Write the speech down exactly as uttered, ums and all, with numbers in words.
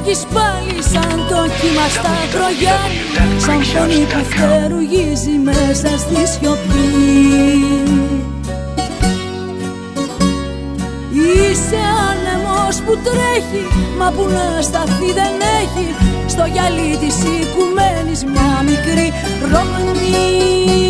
τρέχεις πάλι σαν το κύμα στα κρογιάνι, σαν φωνή που φτερουγίζει μέσα στη σιωπή. Είσαι άνεμος που τρέχει, μα που να σταθεί δεν έχει, στο γυαλί της οικουμένης μια μικρή ρογμή.